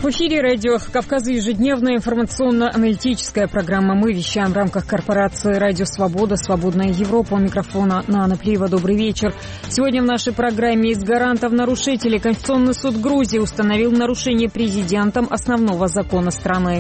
В эфире радио Кавказа, ежедневная информационно-аналитическая программа. Мы вещаем в рамках корпорации «Радио Свобода», «Свободная Европа». У микрофона Нана Плиева. Добрый вечер. Сегодня в нашей программе из гарантов нарушителей Конституционный суд Грузии установил нарушение президентом основного закона страны.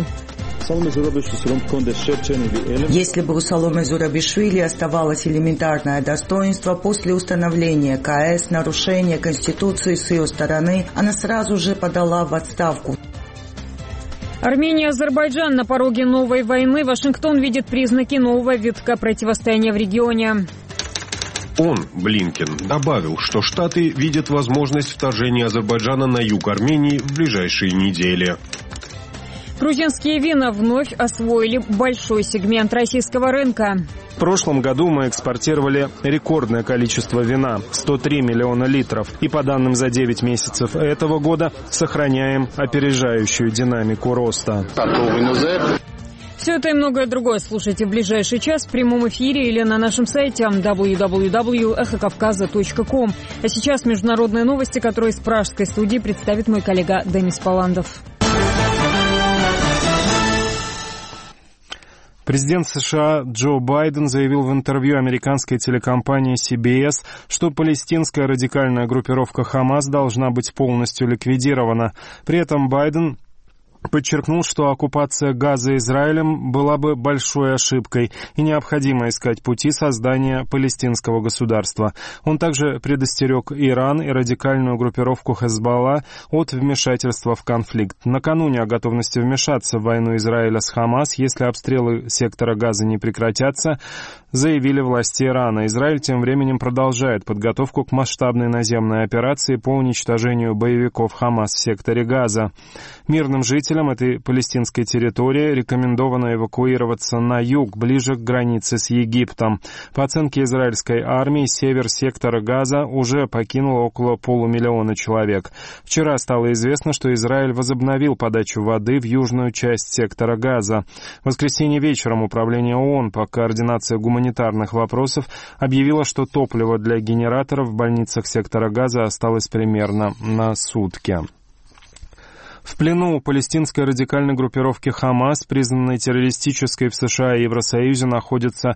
Если бы у Саломе Зурабишвили оставалось элементарное достоинство после установления КС, нарушения Конституции с ее стороны, она сразу же подала в отставку. Армения и Азербайджан на пороге новой войны. Вашингтон видит признаки нового витка противостояния в регионе. Блинкен, добавил, что Штаты видят возможность вторжения Азербайджана на юг Армении в ближайшие недели. Грузинские вина вновь освоили большой сегмент российского рынка. В прошлом году мы экспортировали рекордное количество вина – 103 миллиона литров. И по данным за 9 месяцев этого года сохраняем опережающую динамику роста. Все это и многое другое слушайте в ближайший час в прямом эфире или на нашем сайте www.эхокавказа.ком. А сейчас международные новости, которые из пражской студии представит мой коллега Денис Паландов. Президент США Джо Байден заявил в интервью американской телекомпании CBS, что палестинская радикальная группировка «Хамас» должна быть полностью ликвидирована. При этом Байден подчеркнул, что оккупация Газа Израилем была бы большой ошибкой и необходимо искать пути создания палестинского государства. Он также предостерег Иран и радикальную группировку Хезболла от вмешательства в конфликт. Накануне о готовности вмешаться в войну Израиля с Хамас, если обстрелы сектора Газа не прекратятся, заявили власти Ирана. Израиль тем временем продолжает подготовку к масштабной наземной операции по уничтожению боевиков Хамас в секторе Газа. Мирным жителям этой палестинской территории рекомендовано эвакуироваться на юг, ближе к границе с Египтом. По оценке израильской армии, север сектора Газа уже покинуло около 500 000 человек. Вчера стало известно, что Израиль возобновил подачу воды в южную часть сектора Газа. В воскресенье вечером Управление ООН по координации гуманитарных вопросов объявило, что топливо для генераторов в больницах сектора Газа осталось примерно на сутки. В плену у палестинской радикальной группировки «Хамас», признанной террористической в США и Евросоюзе, находится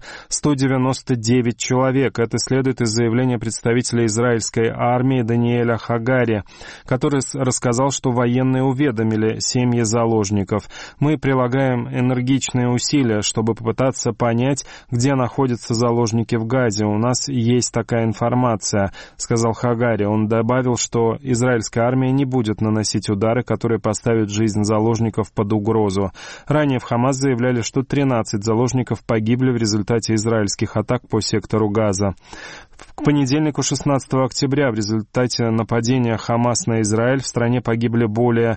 199 человек. Это следует из заявления представителя израильской армии Даниэля Хагари, который рассказал, что военные уведомили семьи заложников. «Мы прилагаем энергичные усилия, чтобы попытаться понять, где находятся заложники в Газе. У нас есть такая информация», — сказал Хагари. Он добавил, что израильская армия не будет наносить удары, которые поставят жизнь заложников под угрозу. Ранее в Хамас заявляли, что 13 заложников погибли в результате израильских атак по сектору Газа. К понедельнику 16 октября в результате нападения Хамас на Израиль в стране погибли более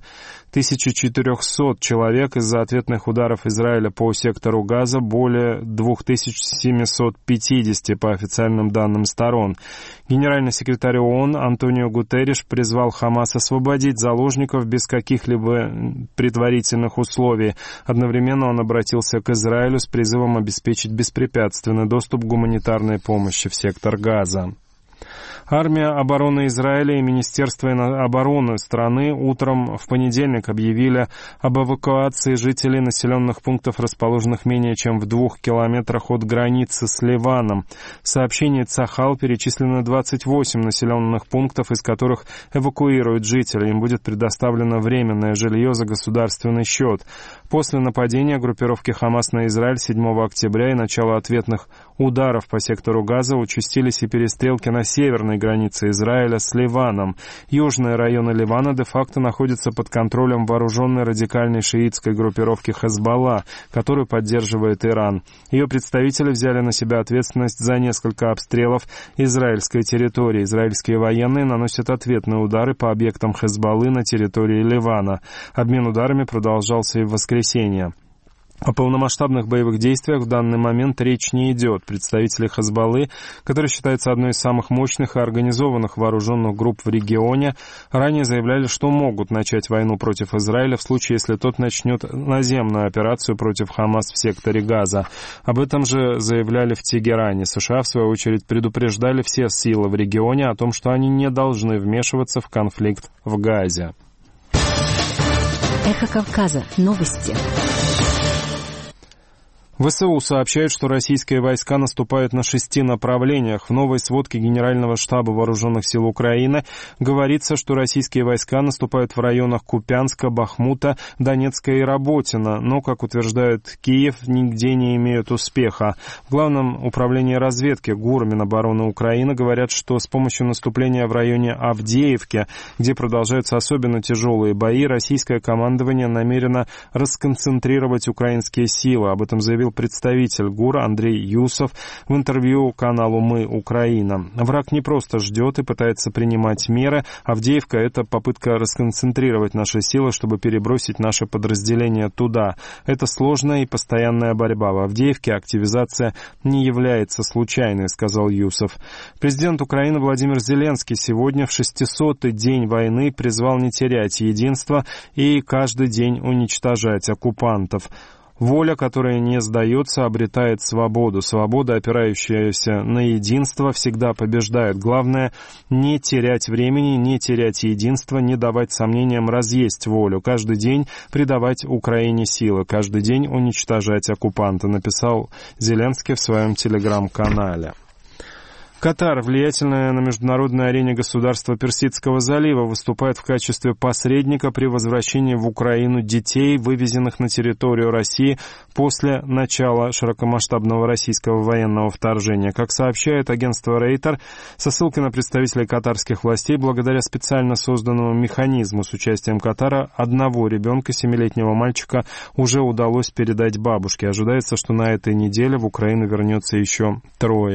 1400 человек. Из-за ответных ударов Израиля по сектору Газа более 2750 по официальным данным сторон. Генеральный секретарь ООН Антонио Гутерриш призвал Хамас освободить заложников без каких-либо предварительных условий. Одновременно он обратился к Израилю с призывом обеспечить беспрепятственный доступ к гуманитарной помощи в сектор Газа. Армия обороны Израиля и Министерство обороны страны утром в понедельник объявили об эвакуации жителей населенных пунктов, расположенных менее чем в 2 километрах от границы с Ливаном. В сообщении Цахал перечислено 28 населенных пунктов, из которых эвакуируют жителей. Им будет предоставлено временное жилье за государственный счет. После нападения группировки Хамас на Израиль 7 октября и начала ответных ударов по сектору Газа участились и перестрелки на северной границе Израиля с Ливаном. Южные районы Ливана де-факто находятся под контролем вооруженной радикальной шиитской группировки Хезболла, которую поддерживает Иран. Ее представители взяли на себя ответственность за несколько обстрелов израильской территории. Израильские военные наносят ответные удары по объектам Хезболлы на территории Ливана. Обмен ударами продолжался и в воскресенье. О полномасштабных боевых действиях в данный момент речь не идет. Представители Хезболлы, которые считаются одной из самых мощных и организованных вооруженных групп в регионе, ранее заявляли, что могут начать войну против Израиля в случае, если тот начнет наземную операцию против Хамас в секторе Газа. Об этом же заявляли в Тегеране. США, в свою очередь, предупреждали все силы в регионе о том, что они не должны вмешиваться в конфликт в Газе. Эхо Кавказа. Новости. ВСУ сообщают, что российские войска наступают на 6 направлениях. В новой сводке Генерального штаба Вооруженных сил Украины говорится, что российские войска наступают в районах Купянска, Бахмута, Донецка и Работина, но, как утверждает Киев, нигде не имеют успеха. В Главном управлении разведки ГУР Минобороны Украины говорят, что с помощью наступления в районе Авдеевки, где продолжаются особенно тяжелые бои, российское командование намерено расконцентрировать украинские силы. Об этом заявил представитель ГУР Андрей Юсов в интервью каналу «Мы, Украина». Враг не просто ждет и пытается принимать меры. Авдеевка — это попытка расконцентрировать наши силы, чтобы перебросить наши подразделения туда. Это сложная и постоянная борьба. В Авдеевке активизация не является случайной, сказал Юсов. Президент Украины Владимир Зеленский сегодня в 600-й день войны призвал не терять единство и каждый день уничтожать оккупантов. Воля, которая не сдается, обретает свободу. Свобода, опирающаяся на единство, всегда побеждает. Главное — не терять времени, не терять единство, не давать сомнениям разъесть волю. Каждый день придавать Украине силы, каждый день уничтожать оккупанта, написал Зеленский в своем телеграм-канале. Катар, влиятельное на международной арене государство Персидского залива, выступает в качестве посредника при возвращении в Украину детей, вывезенных на территорию России после начала широкомасштабного российского военного вторжения. Как сообщает агентство Рейтер, со ссылкой на представителей катарских властей, благодаря специально созданному механизму с участием Катара, одного ребенка, 7-летнего мальчика, уже удалось передать бабушке. Ожидается, что на этой неделе в Украину вернется еще 3